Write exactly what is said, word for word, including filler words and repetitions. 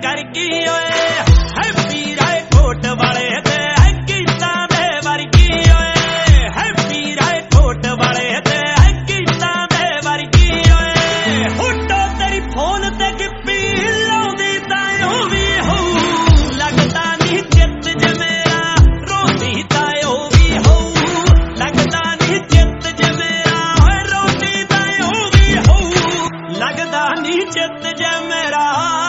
कर की ओए हैप्पी राय कोट वाले ते गीता दे वर्गी ओए हैप्पी राय कोट वाले ते गीता दे वर्गी ओए फोटो तेरी फोन ते गिप्पी लाउंदी तां भी हो लगदा नहीं चित ज मेरा रोंदी तां भी हो लगदा नहीं चित ज मेरा रोंदी तां भी हो लगदा नहीं चित ज मेरा